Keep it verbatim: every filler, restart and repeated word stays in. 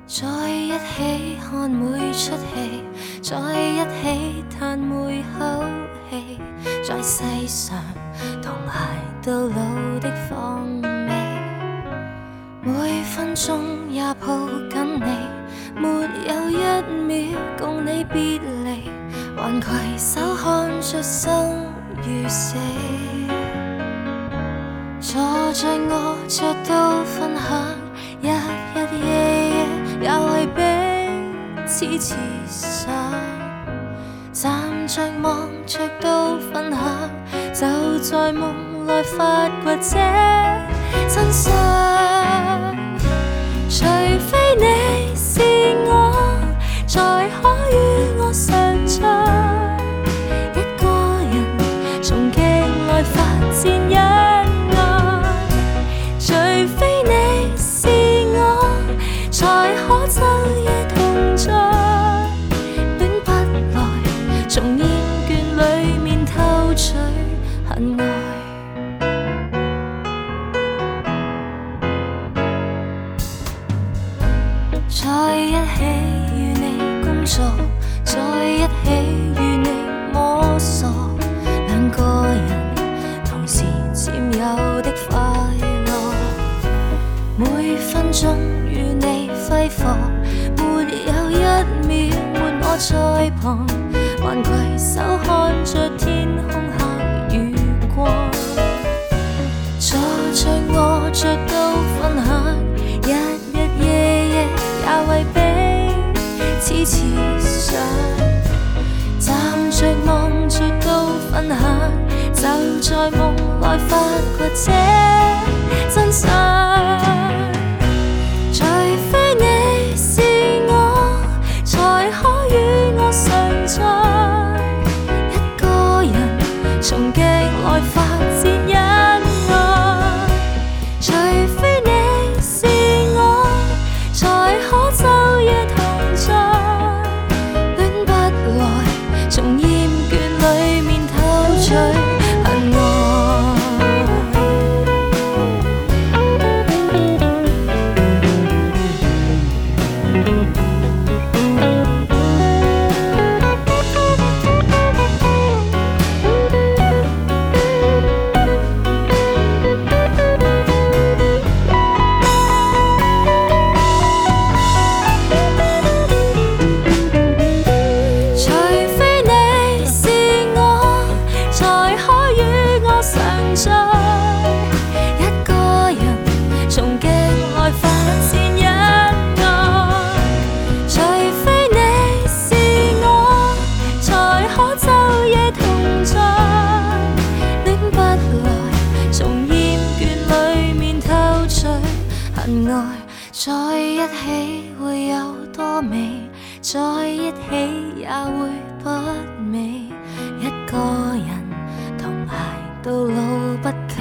在一起看每出戏，在一起叹每口气，在世上同偕到老的放味，每分钟也抱紧你，没有一秒共你别离，还携手看着生与死。坐在我着都分享，日日夜夜也为彼此痴想，站着望着都分享，就在梦内发掘这真相。除非你是我，才可与我常在，一个人從極來發展恩愛。除非你是我，才可晝夜同在，戀不來，從厭倦裏面偷取恨愛。在一起與你工作，在一起與你摸索，兩個人同時佔有的快樂，每分鐘與你揮霍，沒有一秒沒我在旁，還攜手看着天空下雨光。坐着卧着都分享，日日夜夜也為彼此痴想，站着望着都分享，就在夢內發掘這真相。除非你是我，才可與我常在，一個人從極來發展恩愛。除非你是我，才可晝夜同在，戀不來，從厭倦裏面偷取恨愛。恨愛在一起會有多美，在一起也會不美，一個人同偕到老不